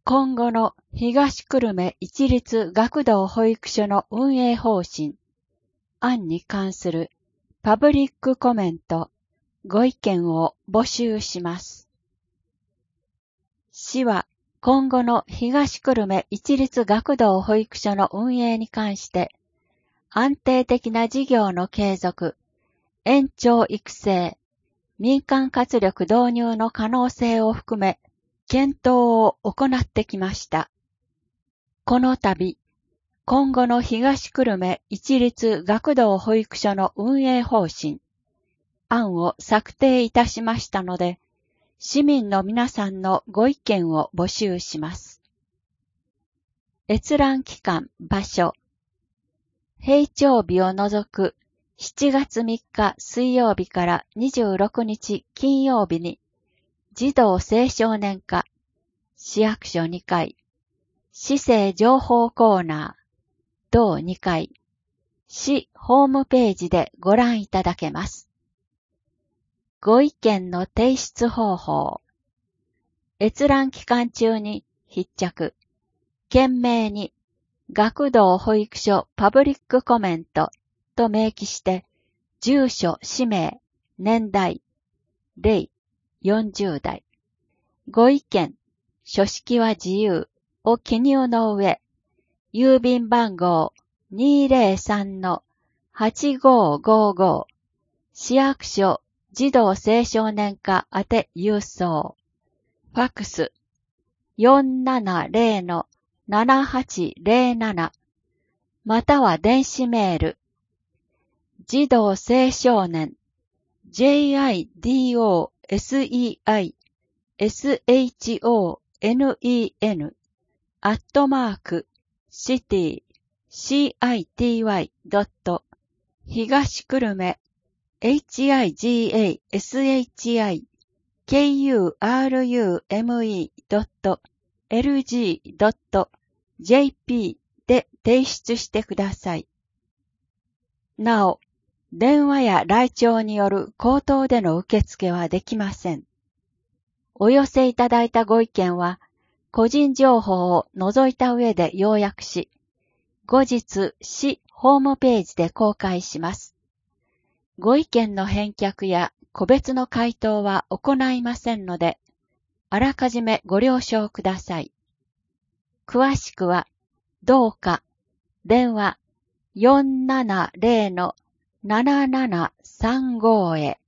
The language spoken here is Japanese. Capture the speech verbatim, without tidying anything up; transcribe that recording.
今後の東久留米一律学童保育所の運営方針、案に関するパブリックコメント、ご意見を募集します。市は今後の東久留米一律学童保育所の運営に関して、安定的な事業の継続、延長育成、民間活力導入の可能性を含め、検討を行ってきました。この度、今後の東久留米一律学童保育所の運営方針、案を策定いたしましたので、市民の皆さんのご意見を募集します。閲覧期間、場所。閉庁日を除くしちがつみっか水曜日からにじゅうろくにち金曜日に、児童青少年課、市役所にかい、市政情報コーナー、同にかい、市ホームページでご覧いただけます。ご意見の提出方法。閲覧期間中に必着、懸命に学童保育所パブリックコメントと明記して、住所、氏名、年代、例よんじゅうだい。ご意見、書式は自由を記入の上、郵便番号 にーぜろさんのはちごーごーごー、市役所児童青少年課宛て郵送。ファックス よんななぜろのななはちぜろなな、または電子メール。児童青少年 ジェイアイディーオーエスイーアイエスエイチオーエヌイーエヌ アットマークシティ シーアイティーワイ ドット 東久留米 エイチアイジーエーエスエイチアイケーユーアールユーエムイー ドット エルジー ドット ジェーピー で提出してください。なお、電話や来庁による口頭での受付はできません。お寄せいただいたご意見は、個人情報を除いた上で要約し、後日市ホームページで公開します。ご意見の返却や個別の回答は行いませんので、あらかじめご了承ください。詳しくは、どうか、電話よんななぜろのななななさんごへ。